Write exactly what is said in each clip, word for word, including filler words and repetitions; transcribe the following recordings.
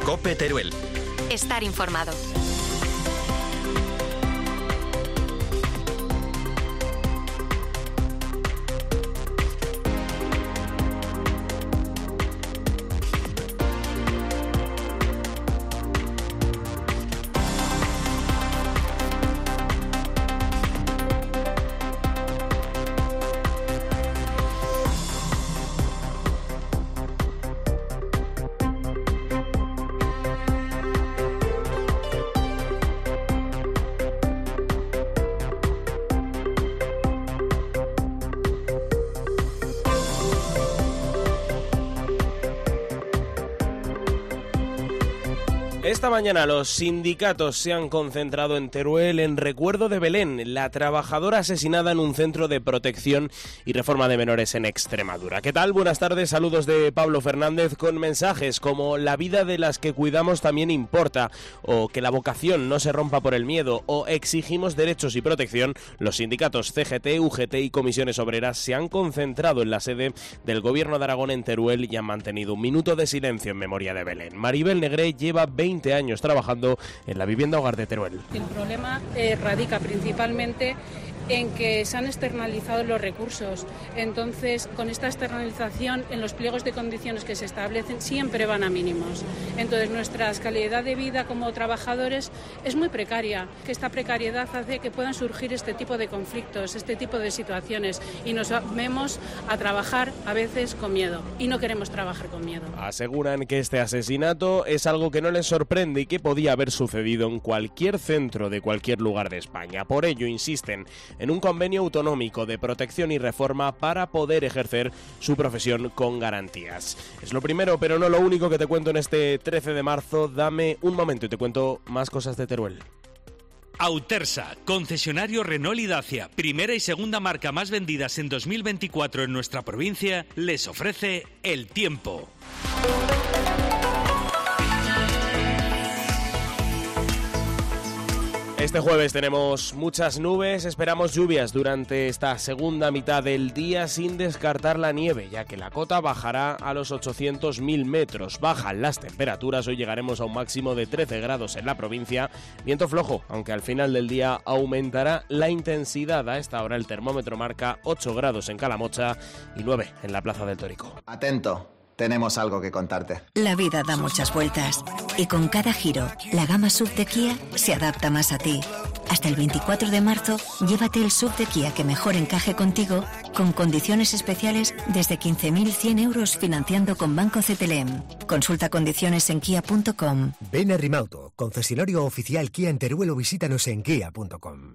COPE Teruel. Estar informado. Esta mañana los sindicatos se han concentrado en Teruel en recuerdo de Belén, la trabajadora asesinada en un centro de protección y reforma de menores en Extremadura. ¿Qué tal? Buenas tardes, saludos de Pablo Fernández con mensajes como la vida de las que cuidamos también importa, o que la vocación no se rompa por el miedo, o exigimos derechos y protección. Los sindicatos C G T, U G T y comisiones obreras se han concentrado en la sede del Gobierno de Aragón en Teruel y han mantenido un minuto de silencio en memoria de Belén. Maribel Negré lleva veinte años trabajando en la vivienda hogar de Teruel. El problema eh, radica principalmente en que se han externalizado los recursos. Entonces, con esta externalización, en los pliegos de condiciones que se establecen siempre van a mínimos. Entonces, nuestra calidad de vida como trabajadores es muy precaria, que esta precariedad hace que puedan surgir este tipo de conflictos, este tipo de situaciones, y nos vemos a trabajar a veces con miedo, y no queremos trabajar con miedo. Aseguran que este asesinato es algo que no les sorprende y que podía haber sucedido en cualquier centro de cualquier lugar de España. Por ello, insisten en un convenio autonómico de protección y reforma para poder ejercer su profesión con garantías. Es lo primero, pero no lo único que te cuento en este trece de marzo. Dame un momento y te cuento más cosas de Teruel. Autersa, concesionario Renault y Dacia, primera y segunda marca más vendidas en dos mil veinticuatro en nuestra provincia, les ofrece el tiempo. Este jueves tenemos muchas nubes, esperamos lluvias durante esta segunda mitad del día sin descartar la nieve, ya que la cota bajará a los ochocientos mil metros. Bajan las temperaturas, hoy llegaremos a un máximo de trece grados en la provincia, viento flojo, aunque al final del día aumentará la intensidad. A esta hora el termómetro marca ocho grados en Calamocha y nueve en la Plaza del Tórico. Atento. Tenemos algo que contarte. La vida da muchas vueltas y con cada giro, la gama S U V de Kia se adapta más a ti. Hasta el veinticuatro de marzo, llévate el S U V de Kia que mejor encaje contigo, con condiciones especiales desde quince mil cien euros financiando con Banco C T L E M. Consulta condiciones en kia punto com. Ven a Rimauto, concesionario oficial Kia en Teruel, o visítanos en kia punto com.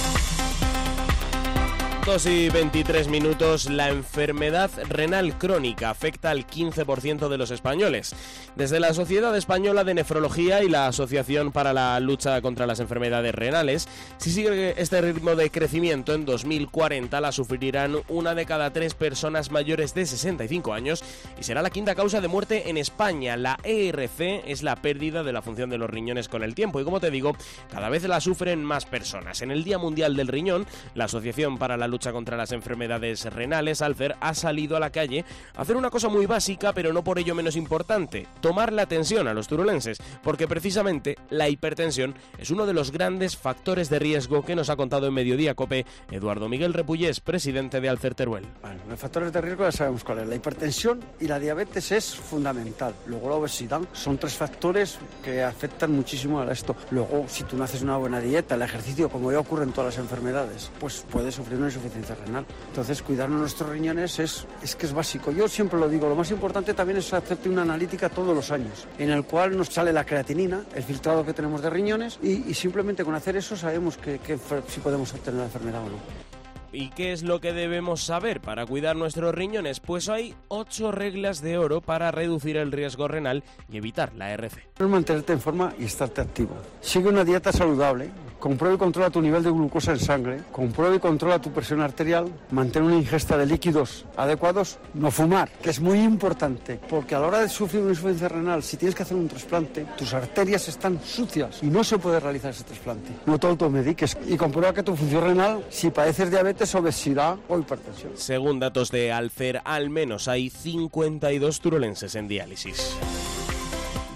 dos y veintitrés minutos. La enfermedad renal crónica afecta al quince por ciento de los españoles. Desde la Sociedad Española de Nefrología y la Asociación para la Lucha contra las Enfermedades Renales, si sigue este ritmo de crecimiento, en dos mil cuarenta la sufrirán una de cada tres personas mayores de sesenta y cinco años y será la quinta causa de muerte en España. La E R C es la pérdida de la función de los riñones con el tiempo y, como te digo, cada vez la sufren más personas. En el Día Mundial del Riñón, la Asociación para la Lucha contra las Enfermedades Renales, ALCER, ha salido a la calle a hacer una cosa muy básica, pero no por ello menos importante: tomar la atención a los turulenses, porque precisamente la hipertensión es uno de los grandes factores de riesgo que nos ha contado en Mediodía COPE Eduardo Miguel Repullés, presidente de ALCER Teruel. Bueno, los factores de riesgo ya sabemos cuál es. La hipertensión y la diabetes es fundamental. Luego la obesidad son tres factores que afectan muchísimo a esto. Luego, si tú no haces una buena dieta, el ejercicio, como ya ocurre en todas las enfermedades, pues puedes sufrir una insuficiencia renal. Entonces, cuidar nuestros riñones es, es que es básico. Yo siempre lo digo, lo más importante también es hacerte una analítica todos los años, en el cual nos sale la creatinina, el filtrado que tenemos de riñones, y, y simplemente con hacer eso sabemos que, que, si podemos obtener la enfermedad o no. ¿Y qué es lo que debemos saber para cuidar nuestros riñones? Pues hay ocho reglas de oro para reducir el riesgo renal y evitar la E R C. Es mantenerte en forma y estarte activo. Sigue una dieta saludable. Comprueba y controla tu nivel de glucosa en sangre, comprueba y controla tu presión arterial, mantén una ingesta de líquidos adecuados, no fumar, que es muy importante, porque a la hora de sufrir una insuficiencia renal, si tienes que hacer un trasplante, tus arterias están sucias y no se puede realizar ese trasplante. No te automediques y comprueba que tu función renal, si padeces diabetes, obesidad o hipertensión. Según datos de ALCER, al menos hay cincuenta y dos turolenses en diálisis.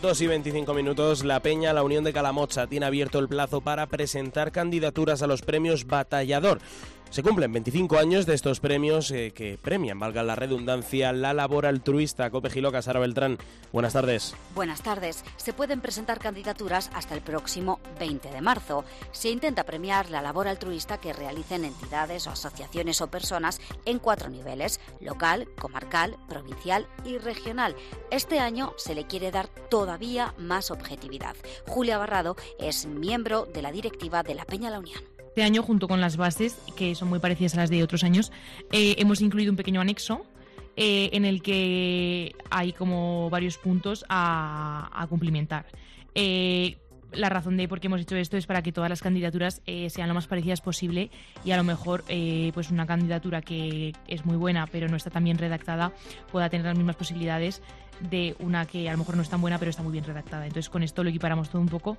dos y veinticinco minutos, la Peña, la Unión de Calamocha, tiene abierto el plazo para presentar candidaturas a los premios Batallador. Se cumplen veinticinco años de estos premios eh, que premian, valga la redundancia, la labor altruista. Cope Giloca, Sara Beltrán, buenas tardes. Buenas tardes. Se pueden presentar candidaturas hasta el próximo veinte de marzo. Se intenta premiar la labor altruista que realicen entidades o asociaciones o personas en cuatro niveles: local, comarcal, provincial y regional. Este año se le quiere dar todavía más objetividad. Julia Barrado es miembro de la directiva de la Peña La Unión. Este año, junto con las bases, que son muy parecidas a las de otros años, eh, hemos incluido un pequeño anexo eh, en el que hay como varios puntos a, a cumplimentar. Eh, la razón de por qué hemos hecho esto es para que todas las candidaturas eh, sean lo más parecidas posible, y a lo mejor eh, pues una candidatura que es muy buena pero no está tan bien redactada pueda tener las mismas posibilidades de una que a lo mejor no es tan buena pero está muy bien redactada. Entonces con esto lo equiparamos todo un poco.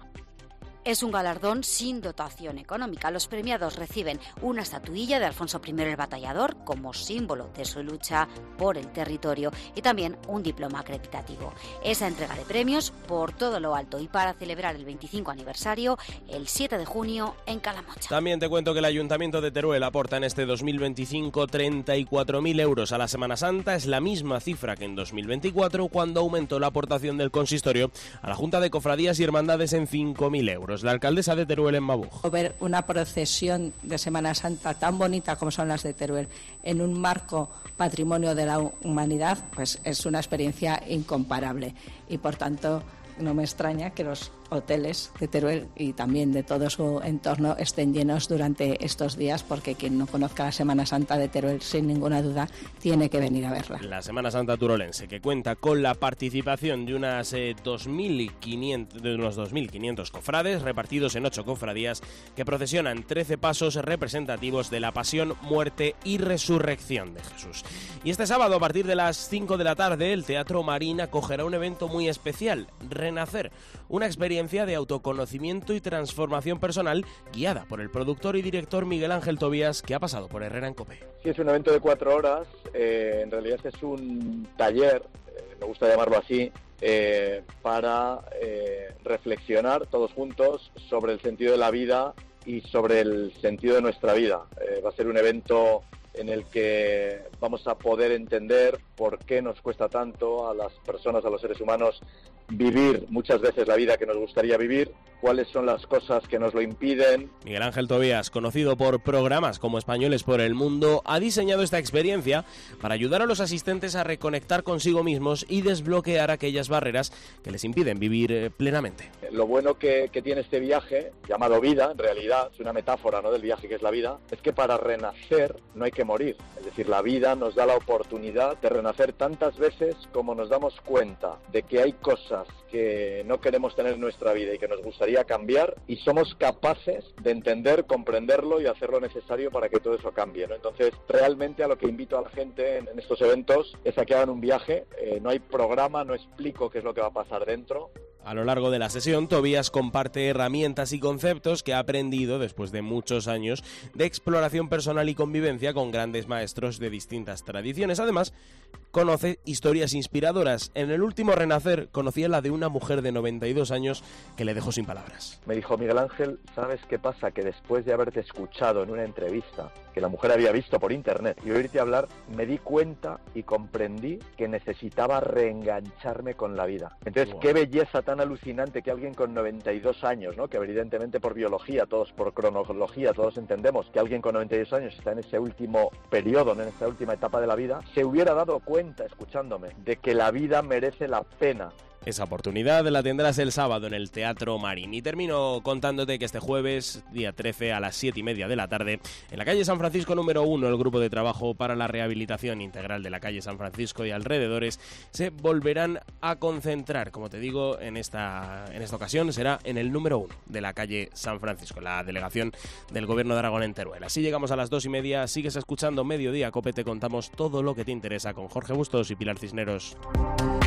Es un galardón sin dotación económica. Los premiados reciben una estatuilla de Alfonso primero el Batallador como símbolo de su lucha por el territorio y también un diploma acreditativo. Esa entrega de premios por todo lo alto y para celebrar el veinticinco aniversario el siete de junio en Calamocha. También te cuento que el Ayuntamiento de Teruel aporta en este dos mil veinticinco treinta y cuatro mil euros a la Semana Santa. Es la misma cifra que en dos mil veinticuatro, cuando aumentó la aportación del consistorio a la Junta de Cofradías y Hermandades en cinco mil euros. La alcaldesa de Teruel, en Mabuj. Ver una procesión de Semana Santa tan bonita como son las de Teruel en un marco patrimonio de la humanidad, pues es una experiencia incomparable y por tanto no me extraña que los hoteles de Teruel y también de todo su entorno estén llenos durante estos días, porque quien no conozca la Semana Santa de Teruel, sin ninguna duda, tiene que venir a verla. La Semana Santa turolense, que cuenta con la participación de unas eh, dos mil quinientos, de unos dos mil quinientos cofrades repartidos en ocho cofradías que procesionan trece pasos representativos de la pasión, muerte y resurrección de Jesús. Y este sábado, a partir de las cinco de la tarde, el Teatro Marín acogerá un evento muy especial, Renacer, una experiencia de autoconocimiento y transformación personal guiada por el productor y director Miguel Ángel Tobías, que ha pasado por Herrera en Cope. Sí, es un evento de cuatro horas, eh, en realidad es un taller, eh, me gusta llamarlo así, eh, para eh, reflexionar todos juntos sobre el sentido de la vida y sobre el sentido de nuestra vida. Eh, va a ser un evento en el que vamos a poder entender por qué nos cuesta tanto a las personas, a los seres humanos, vivir muchas veces la vida que nos gustaría vivir, cuáles son las cosas que nos lo impiden. Miguel Ángel Tobías, conocido por programas como Españoles por el Mundo, ha diseñado esta experiencia para ayudar a los asistentes a reconectar consigo mismos y desbloquear aquellas barreras que les impiden vivir plenamente. Lo bueno que, que tiene este viaje, llamado vida, en realidad, es una metáfora, ¿no?, del viaje que es la vida, es que para renacer no hay que morir. Es decir, la vida nos da la oportunidad de renacer tantas veces como nos damos cuenta de que hay cosas que no queremos tener en nuestra vida y que nos gustaría cambiar, y somos capaces de entender, comprenderlo y hacer lo necesario para que todo eso cambie, ¿no? Entonces, realmente a lo que invito a la gente en, en estos eventos es a que hagan un viaje. Eh, no hay programa, no explico qué es lo que va a pasar dentro. A lo largo de la sesión, Tobías comparte herramientas y conceptos que ha aprendido después de muchos años de exploración personal y convivencia con grandes maestros de distintas tradiciones. Además, conoce historias inspiradoras. En el último Renacer conocía la de una mujer de noventa y dos años que le dejó sin palabras. Me dijo: Miguel Ángel, ¿sabes qué pasa? Que después de haberte escuchado en una entrevista que la mujer había visto por internet y oírte hablar, me di cuenta y comprendí que necesitaba reengancharme con la vida. Entonces, wow, qué belleza tan alucinante que alguien con noventa y dos años, ¿no?, que evidentemente por biología, todos por cronología, todos entendemos que alguien con noventa y dos años está en ese último periodo, ¿no?, en esa última etapa de la vida, se hubiera dado cuenta, escuchándome, de que la vida merece la pena. Esa oportunidad la tendrás el sábado en el Teatro Marín. Y termino contándote que este jueves, día trece, a las siete y media de la tarde, en la calle San Francisco número uno, el Grupo de Trabajo para la Rehabilitación Integral de la calle San Francisco y alrededores se volverán a concentrar. Como te digo, en esta, en esta ocasión será en el número uno de la calle San Francisco, la delegación del Gobierno de Aragón en Teruel. Así llegamos a las dos y media. Sigues escuchando Mediodía Cope, te contamos todo lo que te interesa con Jorge Bustos y Pilar Cisneros.